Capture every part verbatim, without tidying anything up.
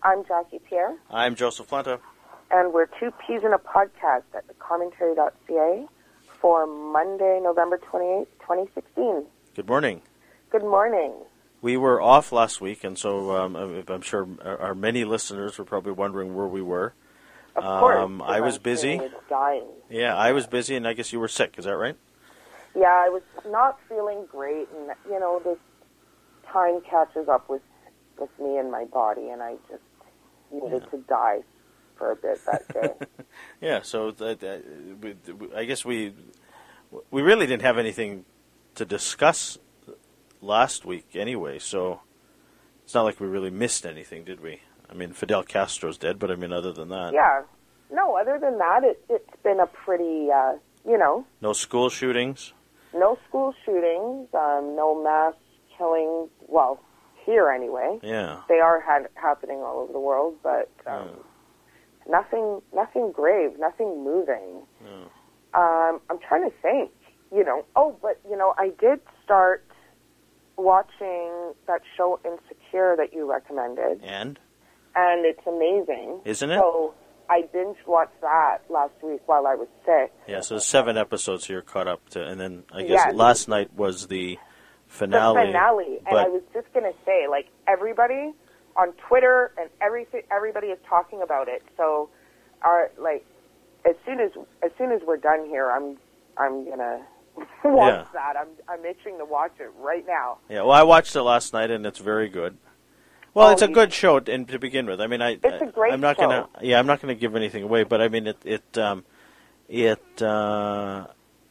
I'm Jackie Pierre. I'm Joseph Planta. And we're two peas in a podcast at the commentary dot c a for Monday, November twenty-eighth, twenty sixteen. Good morning. Good morning. We were off last week, and so um, I'm sure our many listeners were probably wondering where we were. Of course. Um, I was busy. I was dying. Yeah, I was busy, and I guess you were sick. Is that right? Yeah, I was not feeling great, and, you know, this time catches up with, with me and my body, and I just needed yeah. to die for a bit that day. yeah, so that, that, we, I guess we we really didn't have anything to discuss last week anyway, so it's not like we really missed anything, did we? I mean, Fidel Castro's dead, but I mean, other than that. Yeah. No, other than that, it, it's been a pretty, uh, you know. No school shootings? No school shootings, um, no mass killings, well, here anyway. Yeah. They are ha- happening all over the world, but um, yeah. nothing nothing grave, nothing moving. Yeah. Um, I'm trying to think, you know. Oh, but, you know, I did start watching that show Insecure that you recommended. And? And it's amazing. Isn't it? So I binge watched that last week while I was sick. Yeah, so seven episodes here caught up to, and then I guess yes. last night was the finale. The finale, and I was just going to say, like, everybody on Twitter and everything, everybody is talking about it. So, our like, as soon as as soon as we're done here, I'm I'm gonna watch yeah. that. I'm I'm itching to watch it right now. Yeah, well, I watched it last night, and it's very good. Well, oh, it's a good show in, to begin with. I mean, I it's a great I'm not show. gonna yeah, I'm not gonna give anything away, but I mean, it it um, it. Uh,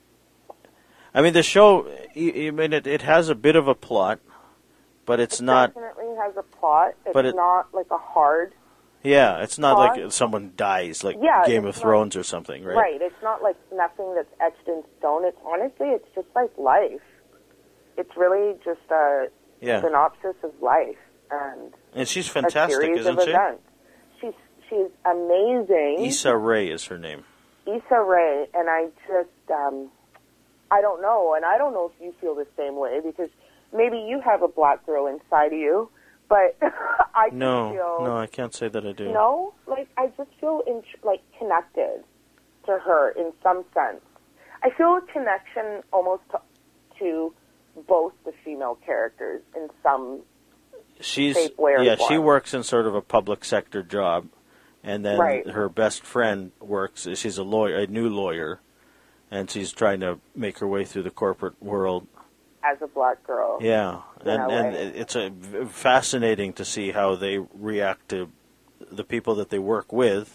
I mean, the show. I mean, it, it has a bit of a plot, but it's it not. Definitely has a plot. It's but it, not like a hard. Yeah, it's not plot. like someone dies, like yeah, Game of not, Thrones or something, right? Right. It's not like nothing that's etched in stone. It's honestly, it's just like life. It's really just a yeah. synopsis of life. And, and she's fantastic, a series isn't of she? Events. She's she's amazing. Issa Rae is her name. Issa Rae, and I just um, I don't know, and I don't know if you feel the same way because maybe you have a black girl inside of you, but I just no, feel no, I can't say that I do. No, like I just feel in, like connected to her in some sense. I feel a connection almost to, to both the female characters in some. She's shape, way, or yeah. form. She works in sort of a public sector job, and then right. her best friend works. She's a lawyer, a new lawyer, and she's trying to make her way through the corporate world as a black girl. Yeah, and and it's a fascinating to see how they react to the people that they work with,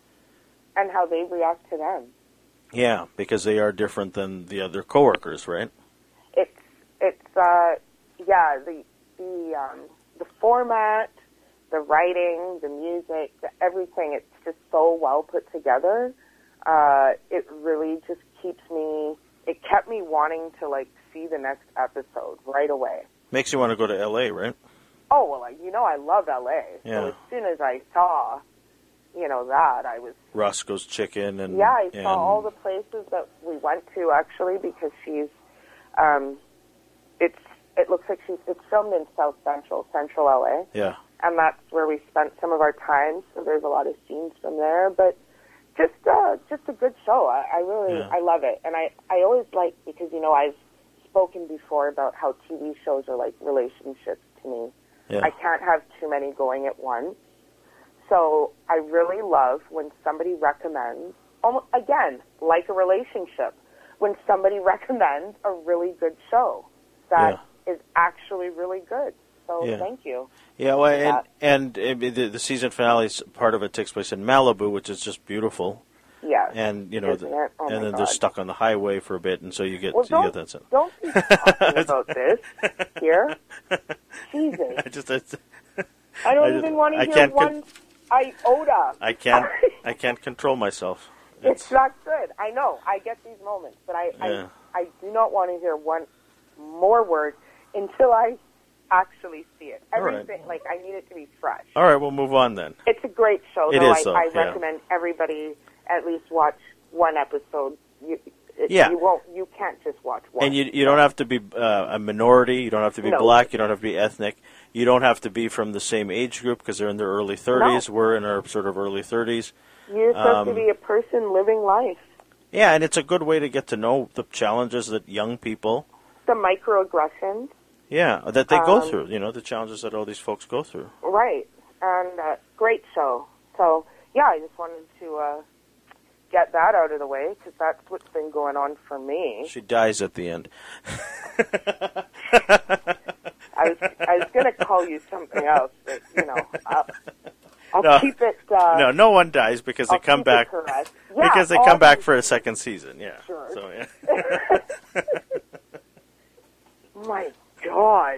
and how they react to them. Yeah, because they are different than the other coworkers, right? It's it's uh yeah the the um. The format, the writing, the music, the everything, it's just so well put together. Uh, it really just keeps me, it kept me wanting to, like, see the next episode right away. Makes you want to go to L A, right? Oh, well, you know I love L A. Yeah. So as soon as I saw, you know, that, I was... Roscoe's Chicken and... Yeah, I and, saw all the places that we went to, actually, because she's, um, it's, It looks like she's, it's filmed in South Central, Central L A. Yeah. And that's where we spent some of our time, so there's a lot of scenes from there. But just uh, just a good show. I, I really, yeah. I love it. And I, I always like, because, you know, I've spoken before about how T V shows are like relationships to me. Yeah. I can't have too many going at once. So I really love when somebody recommends, almost, again, like a relationship, when somebody recommends a really good show that... Yeah. is actually really good. So yeah. thank you. Yeah, well, and, and uh, the, the season finale, part of it takes place in Malibu, which is just beautiful. Yeah. And, you know, Isn't the, it? Oh and my then God. they're stuck on the highway for a bit, and so you get, well, you don't, get that sense. Don't be talking about this here. Jesus. I just... I, I don't I just, even want to I hear can't one con- iota. I can't, I can't control myself. It's, it's not good. I know. I get these moments, but I, yeah. I, I do not want to hear one more word until I actually see it. Everything, right. like, I need it to be fresh. All right, we'll move on then. It's a great show, it though. Is, I, though. I yeah. recommend everybody at least watch one episode. You, it, It, Yeah. You won't. You can't just watch one. And you you don't have to be uh, a minority. You don't have to be No. black. You don't have to be ethnic. You don't have to be from the same age group because they're in their early thirties. No. We're in our sort of early thirties. You're supposed Um, to be a person living life. Yeah, and it's a good way to get to know the challenges that young people, The microaggressions. yeah, that they go Um, through. You know, the challenges that all these folks go through. Right. And uh, great show. So, yeah, I just wanted to uh, get that out of the way because that's what's been going on for me. She dies at the end. I was I was going to call you something else, but, you know, I'll, I'll No. keep it... Uh, No, no one dies because they I'll come keep it back correct. Yeah, because they all come back these- for a second season. Yeah. Sure. So yeah. My God.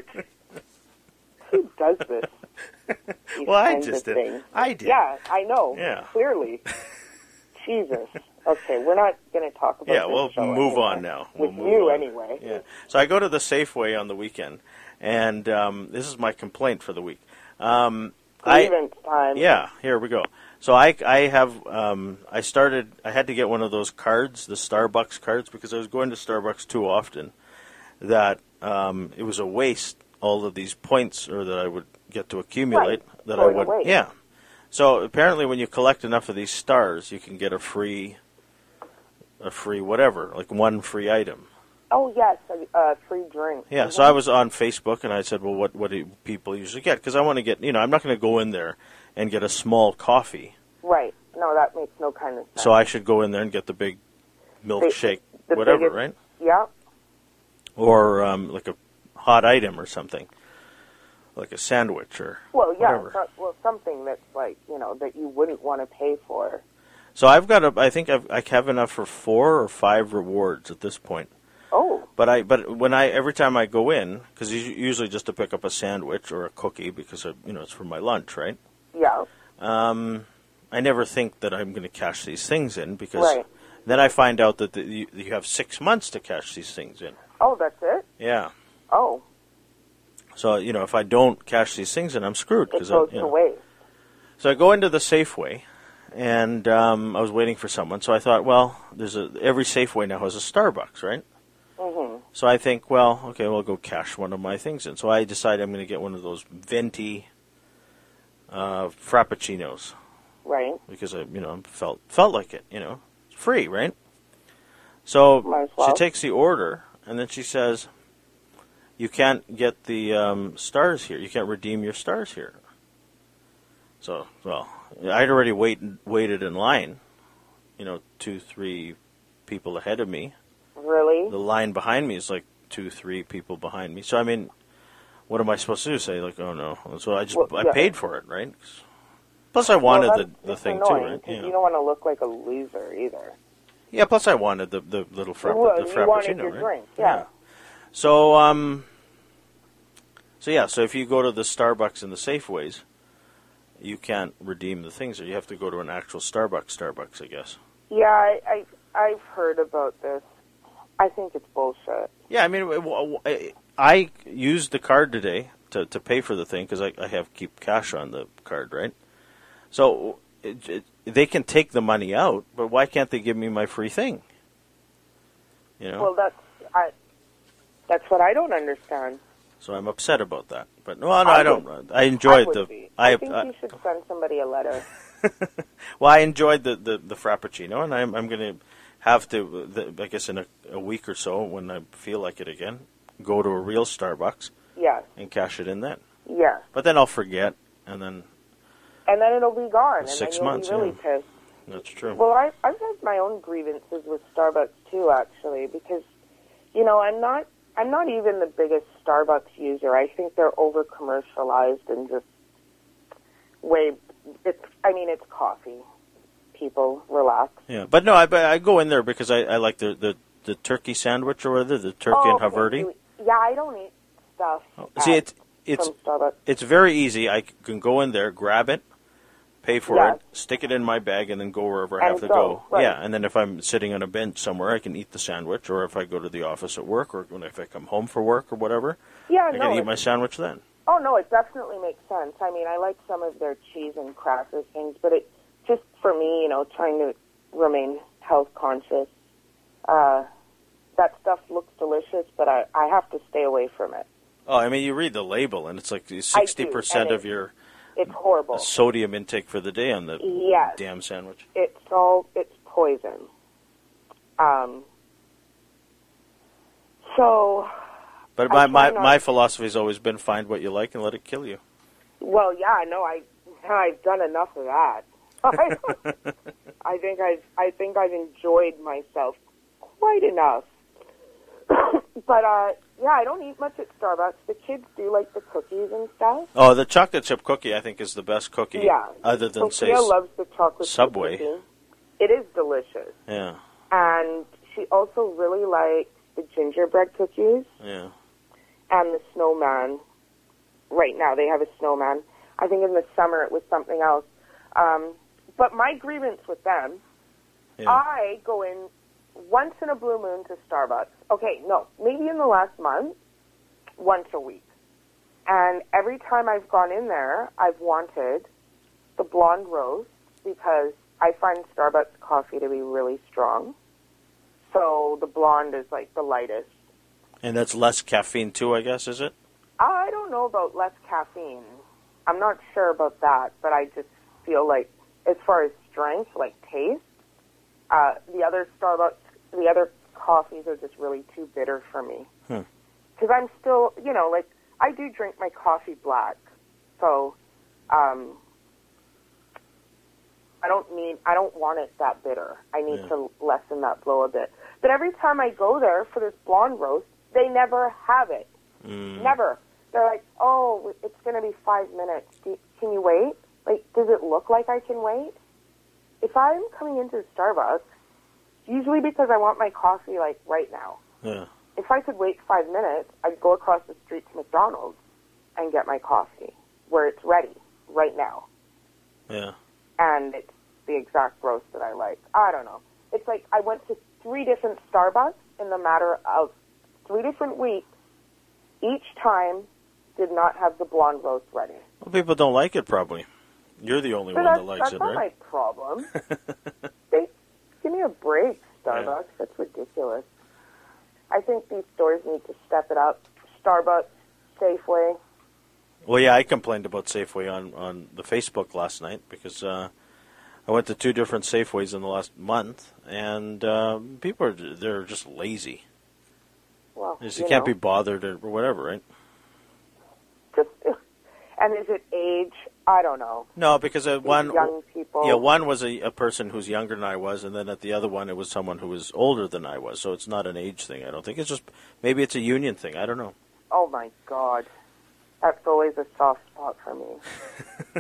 Who does this? These Well, I kinds just of did. things. I did. Yeah, I know. Yeah. Clearly. Jesus. Okay, we're not going to talk about Yeah, this we'll show move anymore. on now. We'll With move you, on. anyway. Yeah. So I go to the Safeway on the weekend, and um, this is my complaint for the week. Um, I Grievance time. yeah, here we go. So I I have um, I started I had to get one of those cards, the Starbucks cards, because I was going to Starbucks too often. That um, it was a waste. All of these points, or that I would get to accumulate, Right. that Going I would away. yeah. So apparently, when you collect enough of these stars, you can get a free, a free whatever, like one free item. Oh, yes, a uh, free drink. Yeah. Mhm. So I was on Facebook and I said, well, what what do people usually get? Because I want to get, you know, I'm not going to go in there and get a small coffee. Right. No, that makes no kind of sense. So I should go in there and get the big milkshake, the whatever, biggest- right? Yeah. Or um, like a hot item or something, like a sandwich or Well, yeah. whatever. So, well, something that's like, you know, that you wouldn't want to pay for. So I've got a, I think I've, I have enough for four or five rewards at this point. Oh. But I, but when I, every time I go in, because usually just to pick up a sandwich or a cookie because I, you know it's for my lunch, right? Yeah. Um, I never think that I'm going to cash these things in because Right. then I find out that the, you, you have six months to cash these things in. Oh, that's it? Yeah. Oh. So you know if I don't cash these things in, I'm screwed. It 'cause goes I, you to know. waste. So I go into the Safeway, and um, I was waiting for someone. So I thought, well, there's a every Safeway now has a Starbucks, right? Mm-hmm. So I think, well, okay, we'll go cash one of my things in. So I decide I'm going to get one of those venti uh, frappuccinos Right. because I, you know, felt felt like it. You know, it's free, right? So Might as well. she takes the order, and then she says, "You can't get the um, stars here. You can't redeem your stars here." So, well, I'd already wait, waited in line, you know, two, three people ahead of me. Really? The line behind me is like two, three people behind me. So I mean, what am I supposed to do? Say like, oh no. So I just Well, I yeah. paid for it, right? Plus I wanted well, the that's, the that's thing annoying, too, right? 'cause Yeah. You don't want to look like a loser either. yeah. Plus I wanted the the little frapp- Well, the you frappuccino, wanted your right? drink, yeah. So um. So yeah. So if you go to the Starbucks and the Safeways, you can't redeem the things, or you have to go to an actual Starbucks. Starbucks, I guess. Yeah, I, I I've heard about this. I think it's bullshit. Yeah, I mean, w- w- I I used the card today to, to pay for the thing because I, I have keep cash on the card, right? So it, it, they can take the money out, but why can't they give me my free thing? You know, Well, that's I. That's what I don't understand. so I'm upset about that. But no, no, I I don't. would- I enjoyed I would the. be. I, I think I- you should send somebody a letter. well, I enjoyed the, the, the frappuccino, and I'm I'm going to have to, the, I guess, in a, a week or so when I feel like it again, go to a real Starbucks Yes. and cash it in then. Yes. But then I'll forget, and then And then it'll be gone. And Six then you'll months, be really yeah. pissed. that's true. Well, I, I've had my own grievances with Starbucks too, actually, because, you know, I'm not, I'm not even the biggest Starbucks user. I think they're over commercialized and just way. It's, I mean, it's coffee. People relax. Yeah, but no, I but I go in there because I, I like the, the, the turkey sandwich or whatever, the turkey Oh, and Haverty. okay. Yeah, I don't eat stuff. See, at- it's it's from Starbucks. it's very easy. I can go in there, grab it, pay for Yes. it, stick it in my bag, and then go wherever I And have to go, go. right. Yeah, and then if I'm sitting on a bench somewhere, I can eat the sandwich, or if I go to the office at work, or when if I come home for work or whatever, Yeah, I no. can eat it's- my sandwich then. Oh, no, it definitely makes sense. I mean, I like some of their cheese and cracker things, but it just for me, you know, trying to remain health conscious, uh, that stuff looks delicious, but I, I have to stay away from it. Oh, I mean, you read the label, and it's like sixty percent of your it's horrible sodium intake for the day on the yes. damn sandwich. It's all, it's poison. Um, so... But my, my, my philosophy has always been find what you like and let it kill you. Well, yeah, no, I, I've done enough of that. I think I've, I think I've enjoyed myself quite enough. But, uh, yeah, I don't eat much at Starbucks. The kids do like the cookies and stuff. Oh, the chocolate chip cookie, I think, is the best cookie. Yeah. Other than, Sophia say, loves the chocolate Subway. chip cookie. It is delicious. Yeah. And she also really likes the gingerbread cookies. Yeah. And the snowman. Right now, they have a snowman. I think in the summer it was something else. Um, but my grievance with them, yeah. I go in once in a blue moon to Starbucks. Okay, no, maybe in the last month, once a week. And every time I've gone in there, I've wanted the blonde roast because I find Starbucks coffee to be really strong. So the blonde is like the lightest. And that's less caffeine too, I guess, is it? I don't know about less caffeine. I'm not sure about that, but I just feel like as far as strength, like taste, uh, the other Starbucks, the other coffees are just really too bitter for me. Because hmm. I'm still, you know, like, I do drink my coffee black. So, um, I don't need, I don't want it that bitter. I need yeah. to lessen that blow a bit. But every time I go there for this blonde roast, they never have it. Mm. Never. They're like, oh, it's going to be five minutes. Do, can you wait? Like, does it look like I can wait? If I'm coming into Starbucks, usually because I want my coffee, like, right now. Yeah. If I could wait five minutes, I'd go across the street to McDonald's and get my coffee, where it's ready, right now. Yeah. And it's the exact roast that I like. I don't know. It's like I went to three different Starbucks in the matter of three different weeks. Each time did not have the blonde roast ready. Well, people don't like it, probably. You're the only but one that likes it, right? That's not my problem. they, give me a break, Starbucks. Yeah. That's ridiculous. I think these stores need to step it up. Starbucks, Safeway. Well, yeah, I complained about Safeway on, on the Facebook last night because uh, I went to two different Safeways in the last month, and uh, people are they're just lazy. Well, you, you can't know. be bothered or whatever, right? Just, and is it age? I don't know. No, because uh, one young people. Yeah, one was a, a person who's younger than I was, and then at the other one it was someone who was older than I was. So it's not an age thing. I don't think it's just maybe it's a union thing. I don't know. Oh my God, that's always a soft spot for me.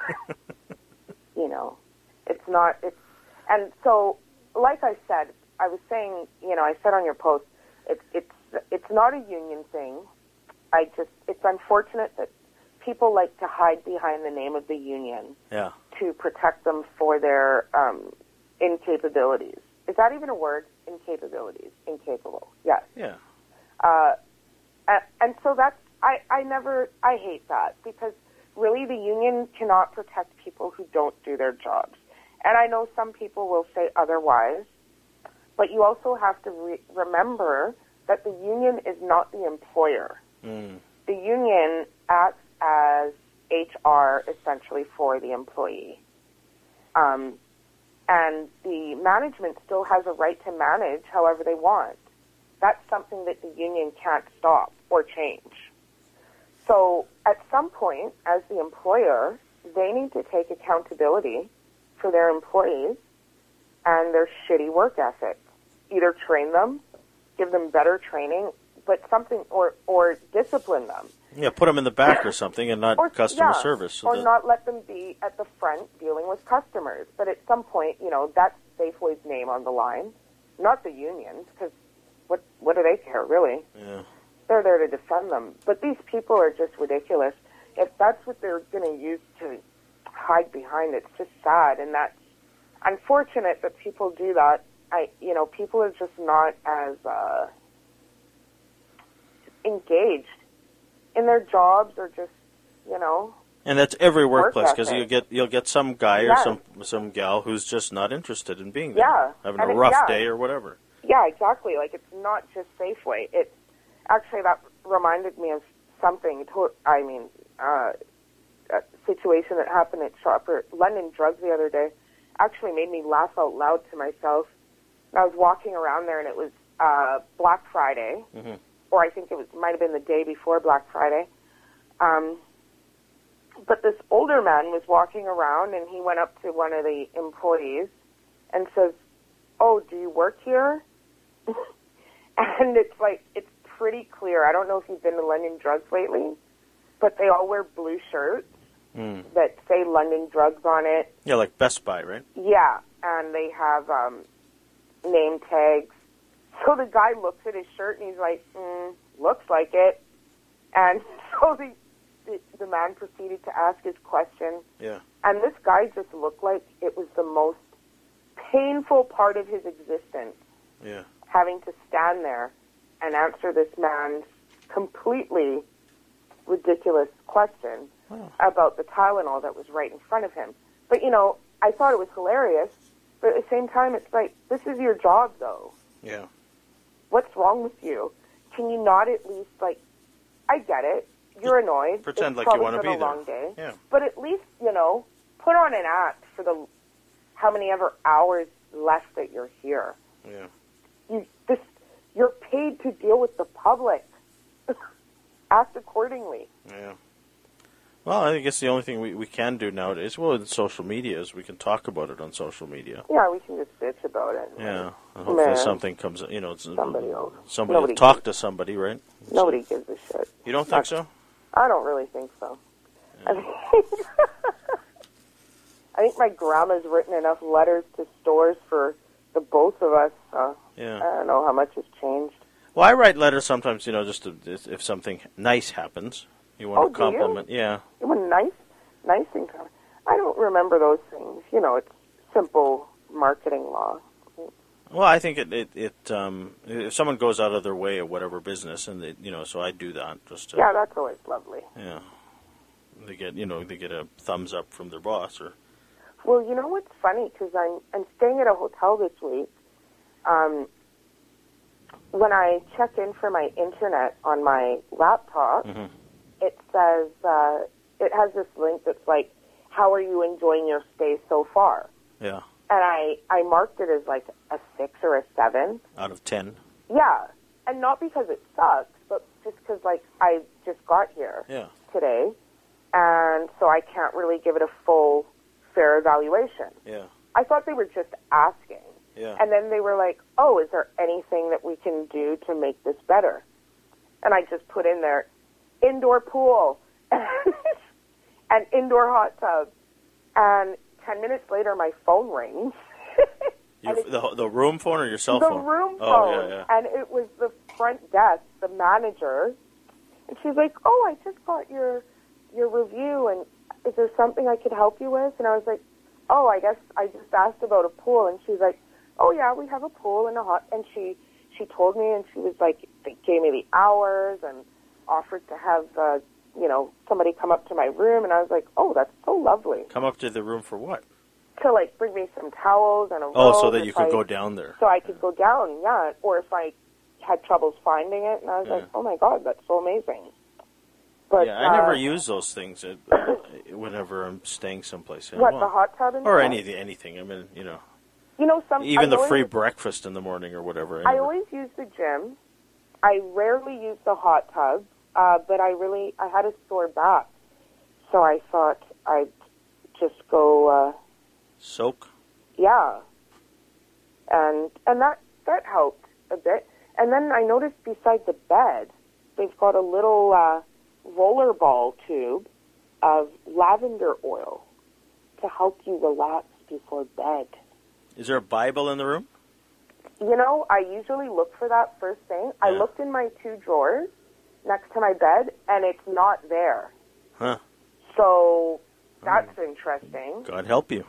You know, it's not. It's and so, like I said, I was saying. You know, I said on your post, it's it's it's not a union thing. I just it's unfortunate that people like to hide behind the name of the union yeah. to protect them for their um, incapabilities. Is that even a word? Incapabilities. Incapable. Yes. Yeah. Uh, and, and so that's, I, I never, I hate that because really the union cannot protect people who don't do their jobs. And I know some people will say otherwise, but you also have to re- remember that the union is not the employer. Mm. The union acts as H R essentially for the employee. Um, and the management still has a right to manage however they want. That's something that the union can't stop or change. So at some point, as the employer, they need to take accountability for their employees and their shitty work ethic. Either train them, give them better training, but something, or, or discipline them. Yeah, put them in the back or something and not or, customer yeah, service. So or that... not let them be at the front dealing with customers. But at some point, you know, that's Safeway's name on the line, not the unions, because what, what do they care, really? Yeah. They're there to defend them. But these people are just ridiculous. If that's what they're going to use to hide behind, it's just sad. And that's unfortunate that people do that. I, you know, people are just not as uh, engaged in their jobs or just, you know. And that's every workplace work because you get you'll get some guy yeah. or some some gal who's just not interested in being there, yeah. having and a it, rough yeah. day or whatever. Yeah, exactly. Like, it's not just Safeway. It's actually, that reminded me of something. To, I mean, uh, a situation that happened at Shopper London Drugs the other day. Actually, made me laugh out loud to myself. I was walking around there, and it was uh, Black Friday, mm-hmm. or I think it was might have been the day before Black Friday. Um, but this older man was walking around, and he went up to one of the employees and says, "Oh, do you work here?" And it's like, it's pretty clear. I don't know if you've been to London Drugs lately, but they all wear blue shirts mm. that say London Drugs on it. Yeah, like Best Buy, right? Yeah, and they have um, name tags. So the guy looks at his shirt and he's like, mm, looks like it. And so the, the the man proceeded to ask his question. Yeah. And this guy just looked like it was the most painful part of his existence. Yeah. Having to stand there and answer this man's completely ridiculous question wow. about the Tylenol that was right in front of him. But, you know, I thought it was hilarious, but at the same time, it's like, this is your job, though. Yeah. What's wrong with you? Can you not at least, like, I get it. You're annoyed. Pretend it's like you want to be there. there. Long day. Yeah. But at least, you know, put on an act for the how many ever hours left that you're here. Yeah. You this you're paid to deal with the public. Act accordingly. Yeah. Well, I guess the only thing we, we can do nowadays, well, in social media, is we can talk about it on social media. Yeah, we can just bitch about it. Yeah. And hopefully Man. something comes, you know, it's, somebody else. Somebody Nobody talk gives, to somebody, right? Nobody so, gives a shit. You don't think so? I don't really think so. Yeah. I think, I think my grandma's written enough letters to stores for the both of us. So yeah. I don't know how much has changed. Well, I write letters sometimes, you know, just to, if something nice happens. You want oh, to compliment, do you? yeah. You want nice, nice things. I don't remember those things. You know, it's simple marketing law. Well, I think it, it, it um, if someone goes out of their way or whatever business, and they, you know, so I do that just to. Yeah, that's always lovely. Yeah, they get, you know, they get a thumbs up from their boss, or. Well, you know what's funny, because I'm I'm staying at a hotel this week. Um, when I check in for my internet on my laptop. Mm-hmm. It says, uh, it has this link that's like, how are you enjoying your stay so far? Yeah. And I, I marked it as like a six or a seven. Out of ten? Yeah. And not because it sucks, but just because, like, I just got here yeah. today. And so I can't really give it a full, fair evaluation. Yeah. I thought they were just asking. Yeah. And then they were like, oh, is there anything that we can do to make this better? And I just put in there, indoor pool and indoor hot tub. And ten minutes later, my phone rings. Your, the, the room phone or your cell the phone? The room phone. Oh, yeah, yeah. And it was the front desk, the manager. And she's like, oh, I just got your your review, and is there something I could help you with? And I was like, oh, I guess I just asked about a pool. And she's like, oh, yeah, we have a pool and a hot... And she, she told me, and she was like, they gave me the hours and offered to have, uh, you know, somebody come up to my room, and I was like, oh, that's so lovely. Come up to the room for what? To, like, bring me some towels and a robe. Oh, so that you could I, go down there. So I could go down, yeah. Or if I had troubles finding it, and I was yeah. like, oh, my God, that's so amazing. But, yeah, I uh, never use those things uh, whenever I'm staying someplace. What, well, the hot tub and Or stuff? any, anything. I mean, you know. You know, some... Even I the always, free breakfast in the morning or whatever. I always use the gym. I rarely use the hot tub. Uh, but I really, I had a sore back, so I thought I'd just go, uh... Soak? Yeah. And, and that, that helped a bit. And then I noticed beside the bed, they've got a little, uh, rollerball tube of lavender oil to help you relax before bed. Is there a Bible in the room? You know, I usually look for that first thing. Yeah. I looked in my two drawers next to my bed, and it's not there. Huh. So, that's oh. interesting. God help you.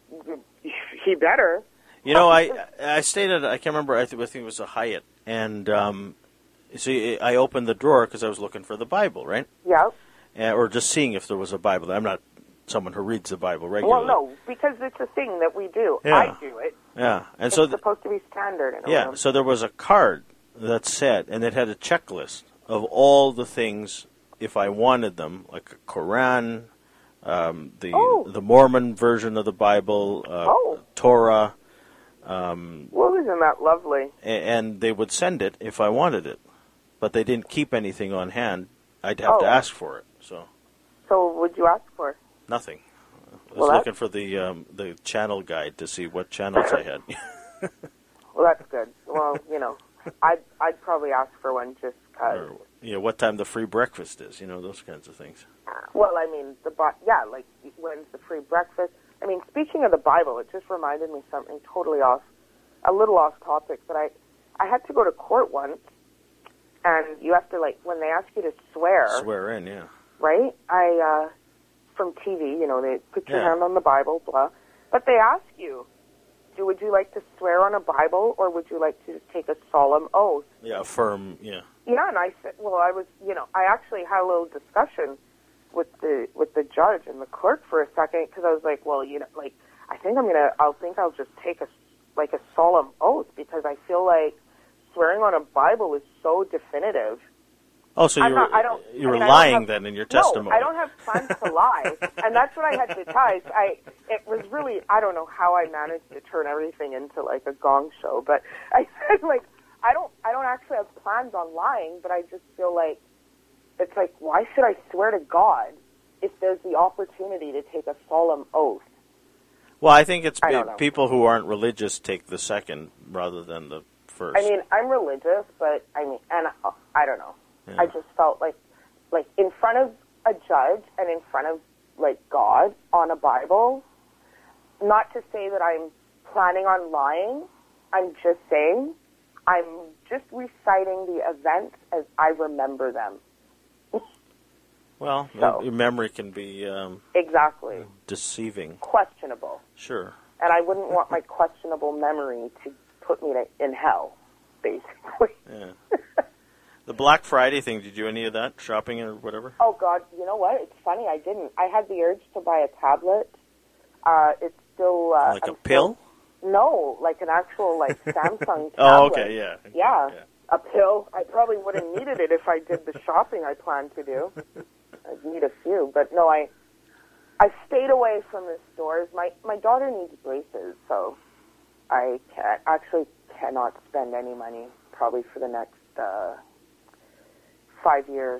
He better. You know, I I stayed at, I can't remember, I think, I think it was a Hyatt, and um, so I opened the drawer because I was looking for the Bible, right? Yeah. Uh, or just seeing if there was a Bible. I'm not someone who reads the Bible regularly. Well, no, because it's a thing that we do. Yeah. I do it. Yeah, and It's so th- supposed to be standard in a yeah, room. so there was a card that said, and it had a checklist of all the things if I wanted them, like a Quran, um, the Oh. the Mormon version of the Bible, uh, Oh. Torah, um, Well, isn't that lovely? a- and they would send it if I wanted it, but they didn't keep anything on hand. I'd have to Oh. ask for it. So So, what'd you ask for? nothing. I was Well, that's- looking for the um, the channel guide to see what channels I had. Well, that's good. Well, you know, I'd I'd probably ask for one just because. Or, you know, what time the free breakfast is, you know, those kinds of things. Well, I mean, the Bi- yeah, like when's the free breakfast? I mean, speaking of the Bible, it just reminded me something totally off, a little off topic. But I, I had to go to court once, and you have to like when they ask you to swear, Swear in, yeah. right? I uh, from T V, you know, they put your Yeah. hand on the Bible, blah. But they ask you, do would you like to swear on a Bible, or would you like to take a solemn oath? Yeah, affirm, yeah. Yeah, and I said, well, I was, you know, I actually had a little discussion with the with the judge and the clerk for a second because I was like, well, you know, like I think I'm gonna, I'll think I'll just take a like a solemn oath because I feel like swearing on a Bible is so definitive. Oh, so I'm you were, not- I don't- you I were mean, I don't lying have- then in your No, testimony. I don't have plans to lie, and that's what I had to tell. I, I it was really I don't know how I managed to turn everything into like a gong show, but I said like I don't I don't actually have plans on lying, but I just feel like it's like why should I swear to God if there's the opportunity to take a solemn oath? Well, I think it's I pe- don't know. people who aren't religious take the second rather than the first. I mean, I'm religious, but I mean, and uh, I don't know. Yeah. I just felt like, like in front of a judge and in front of like God on a Bible. Not to say that I'm planning on lying. I'm just saying I'm just reciting the events as I remember them. well, so. your memory can be um, Exactly. deceiving. Questionable. Sure. And I wouldn't want my questionable memory to put me to, in hell, basically. Yeah. The Black Friday thing, did you do any of that shopping or whatever? Oh, God, you know what? It's funny, I didn't. I had the urge to buy a tablet. Uh, it's still... Uh, Like a I'm pill? Still, no, like an actual, like, Samsung tablet. Oh, okay, yeah. yeah. Yeah. A pill. I probably would have needed it if I did the shopping I planned to do. I'd need a few. But, no, I I stayed away from the stores. My, my daughter needs braces, so I can actually cannot spend any money probably for the next... Uh, Five years.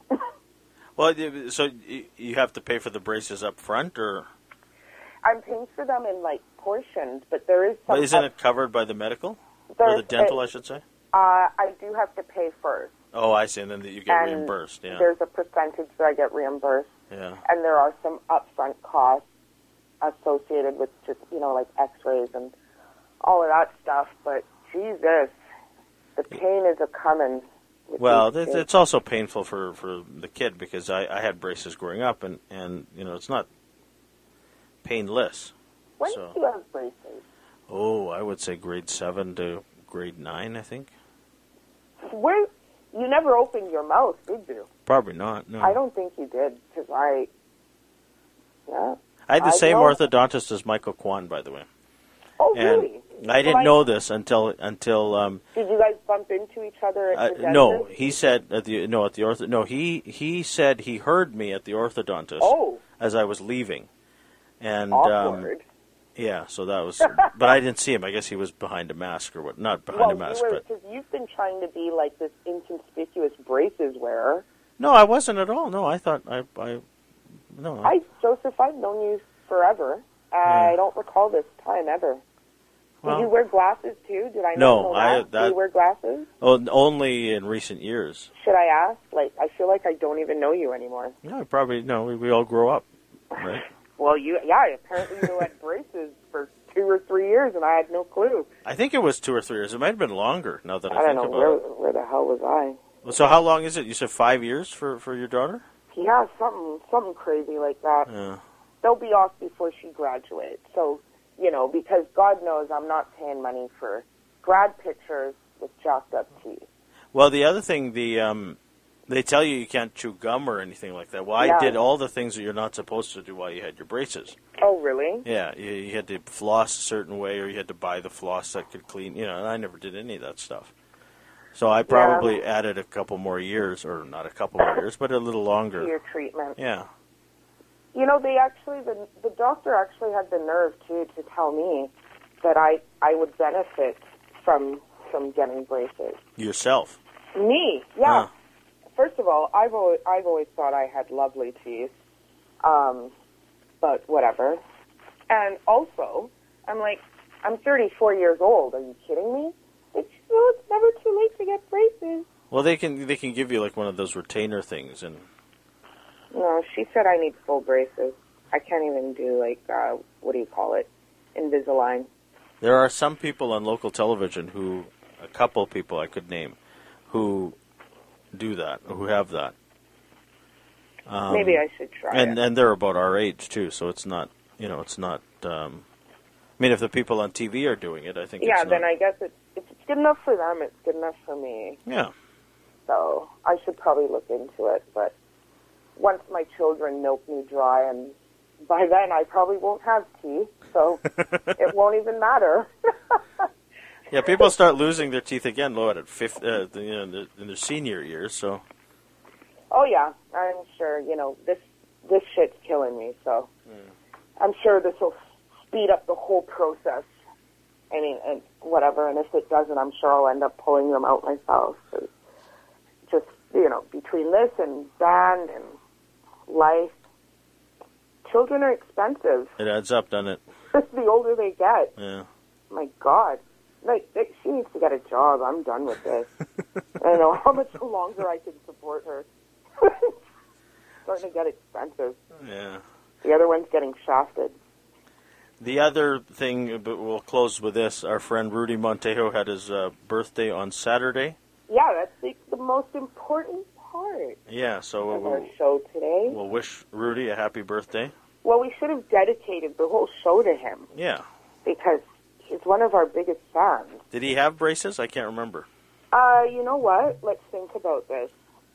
Well, you- so you you have to pay for the braces up front, or I'm paying for them in like portions, but there is some. well, isn't it covered by the medical or there's- the dental? it- I should say. Uh, I do have to pay first. Oh, I see, and then you get and reimbursed. Yeah, There's a percentage that I get reimbursed, yeah. and there are some upfront costs associated with just you know like X-rays and all of that stuff. But Jesus, the pain is a coming. Well, it's, it's also painful for, for the kid because I, I had braces growing up, and, and you know it's not painless. When so. did you have braces? Oh, I would say grade seven to grade nine, I think. Where you never opened your mouth, did you? Probably not. No. I don't think you did because I. Yeah. I had the I same know- orthodontist as Michael Kwan, by the way. Oh, And really? I didn't Like- know this until until um, Did you guys bump into each other at uh, the dentist? no. He said at the no at the ortho no he he said he heard me at the orthodontist Oh, as I was leaving, and um, awkward. yeah. So that was, but I didn't see him. I guess he was behind a mask or what? Not behind well, a mask, you were but because you've been trying to be like this inconspicuous braces wearer. no, I wasn't at all. No, I thought I I no. I, Joseph, I've known you forever. I don't recall this time ever. Well, Did you wear glasses too? Did I not No, know I- that? that- Do you wear glasses? oh, only in recent years. Should I ask? Like, I feel like I don't even know you anymore. No, probably no. We, we all grow up, right? Well, you, yeah, apparently you had braces for two or three years, and I had no clue. I think it was two or three years. It might have been longer. Now that I, I don't think know about where it. where the hell was I? Well, so how long is it? You said five years for, for your daughter? Yeah, something something crazy like that. Yeah. They'll be off before she graduates. So, you know, because God knows I'm not paying money for grad pictures with jacked up teeth. Well, the other thing, the um, They tell you you can't chew gum or anything like that. Well, I Yeah. did all the things that you're not supposed to do while you had your braces. Oh, really? Yeah, you, you had to floss a certain way, or you had to buy the floss that could clean. You know, and I never did any of that stuff. So I probably Yeah. added a couple more years, or not a couple more years, but a little longer. Your treatment. Yeah. You know, they actually, the, the doctor actually had the nerve, too, to tell me that I, I would benefit from from getting braces. Yourself. Me, yeah. Huh. First of all, I've always, I've always thought I had lovely teeth, um, but whatever. And also, I'm like, I'm thirty-four years old. Are you kidding me? It's, well, it's never too late to get braces. Well, they can they can give you like one of those retainer things, and No, she said I need full braces. I can't even do, like, uh, what do you call it? Invisalign. there are some people on local television who, a couple people I could name, who do that, who have that. Um, Maybe I should try and it. and they're about our age too, so it's not, you know, it's not. Um, I mean, if the people on T V are doing it, I think. Yeah, it's then not, I guess it's, if it's good enough for them, it's good enough for me. Yeah. So I should probably look into it. But once my children milk me dry, and by then I probably won't have teeth, so it won't even matter. Yeah, people start losing their teeth again, Lord, at fifth, uh, the- you know, in their, in their senior years. So Oh yeah, I'm sure. You know, this this shit's killing me. So I'm sure this will speed up the whole process. I mean, and whatever. And if it doesn't, I'm sure I'll end up pulling them out myself. 'Cause just you know, between this and band and life, children are expensive. it adds up, doesn't it? The older they get, Yeah. my God. Like, they, she needs to get a job. I'm done with this. I don't know how much longer I can support her. Starting to get expensive. Yeah. The other one's getting shafted. The other thing, but we'll close with this. Our friend Rudy Montejo had his uh, birthday on Saturday. Yeah, that's the, the most important part Yeah, so of we'll, our show today. we'll wish Rudy a happy birthday. Well, we should have dedicated the whole show to him Yeah. because he's one of our biggest fans. Did he have braces? I can't remember. Uh, you know what? Let's think about this.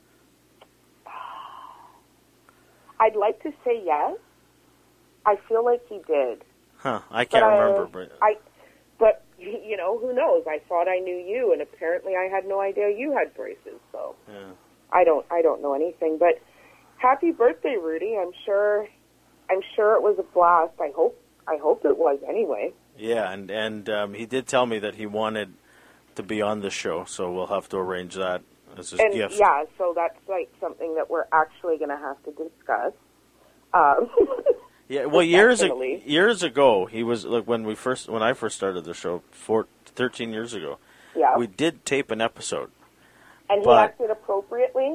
I'd like to say yes. I feel like he did. Huh. I can't But I- remember. But I, but you know, who knows? I thought I knew you, and apparently I had no idea you had braces. So yeah. I don't, I don't know anything. But happy birthday, Rudy! I'm sure, I'm sure it was a blast. I hope, I hope it was anyway. Yeah, and, and um, he did tell me that he wanted to be on the show, so we'll have to arrange that as his And gift. yeah, so that's like something that we're actually going to have to discuss. Um, Yeah, well, years ago, Definitely. years ago, he was like when we first when I first started the show, four, thirteen years ago. yeah, We did tape an episode. and he but- acted appropriately.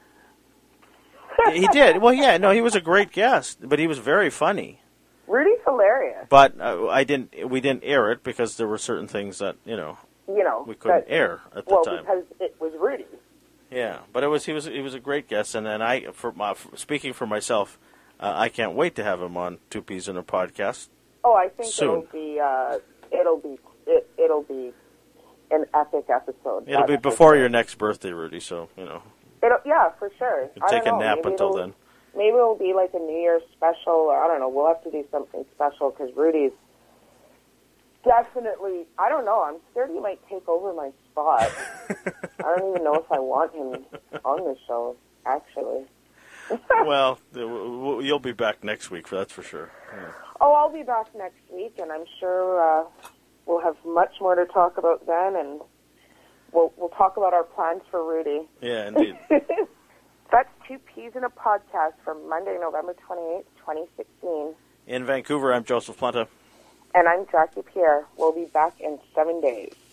He did. Well, yeah, no, he was a great guest, but he was very funny. Rudy's hilarious. But uh, I didn't. We didn't air it because there were certain things that you know You know, we couldn't that- air at the well, time. because it was Rudy. Yeah, but it was he was he was a great guest, and then I, for my, for, speaking for myself, uh, I can't wait to have him on Two Peas in a Podcast. Oh, I think Soon. it'll be uh, it'll be it, it'll be an epic episode. It'll That's be for before sure. your next birthday, Rudy. So you know, It'll, yeah, for sure. you I take a don't know. nap Maybe until it'll- then. Maybe it'll be like a New Year's special. Or I don't know. We'll have to do something special because Rudy's definitely. I don't know. I'm scared he might take over my spot. I don't even know if I want him on the show. Actually. Well, uh, w- w- you'll be back next week, that's for sure. Yeah. Oh, I'll be back next week, and I'm sure uh, we'll have much more to talk about then, and we'll we'll talk about our plans for Rudy. Yeah, indeed. That's Two Peas in a Podcast for Monday, November twenty-eighth, twenty sixteen. In Vancouver, I'm Joseph Planta. And I'm Jackie Pierre. We'll be back in seven days.